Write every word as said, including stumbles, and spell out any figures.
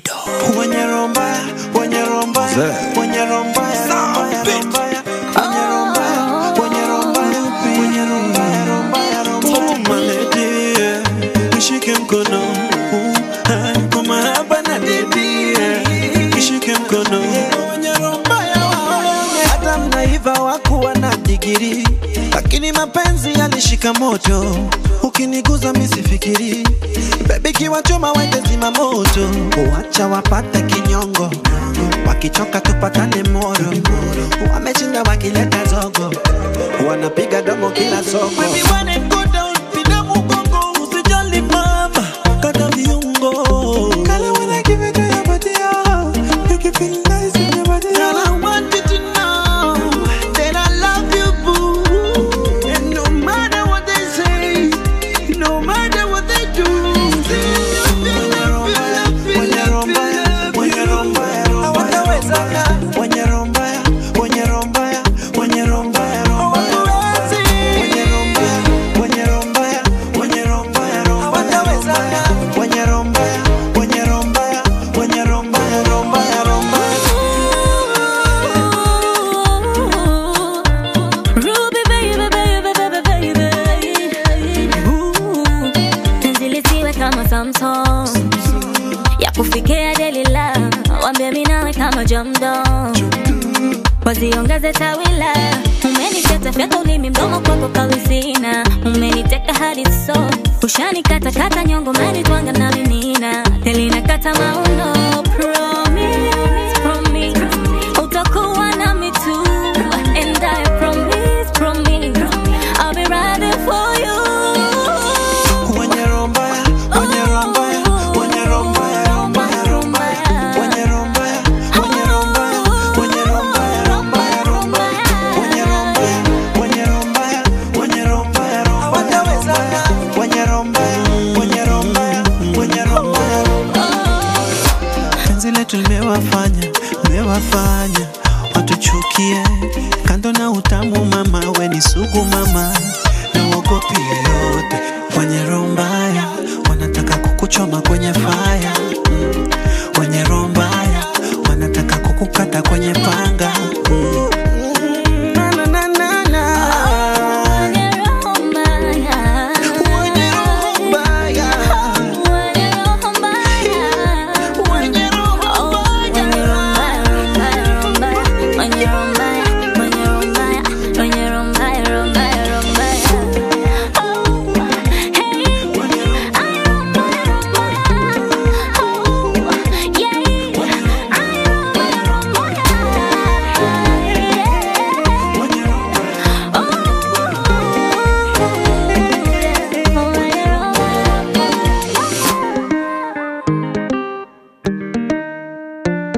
Davido. Wenye romba, wenye romba, wenye romba, romba, romba, wenye romba, wenye romba, wenye romba, romba, romba. My lady, nishike mkono, kwa mahaba na dedi, nishike mkono. Wenye romba, hata mnaiva wakuwa na digiri, lakini mapenzi yalishika moto. Ukiniguza misifikiri, baby kiwachoma wende zima moto. Uacha wapate kinyongo, wakichoka tupatane moro. Wamechinda wakileta zogo, wanapiga domo kila soko. Baby wanna go down, pina mugongo. Usijali mama, kata viungo. Kale when I give it to your body, oh, make you feel nice in your body. Girl, I want you to know that I love you, boo. And no matter what they say, no matter what they do, ya kufikia delila, wambia minawe kama jamdo, waziongeze tawila. Umeniteta fyata ulimi mdomo kwako kawizina, umeniteka hadi so, ushani kata kata nyongo mani tuanga na linina, telina kata mauno. Promise, promise, utakuwa na mi tu, and I promise, promise, I'll be right there for you. Tumewafanya, mewafanya watuchukie. Kando na utamu mama, we ni sugu mama, na wogopi yote. Wenye roho mbaya wanataka kukuchoma kwenye fire, wenye roho mbaya wanataka kukukata kwenye panga.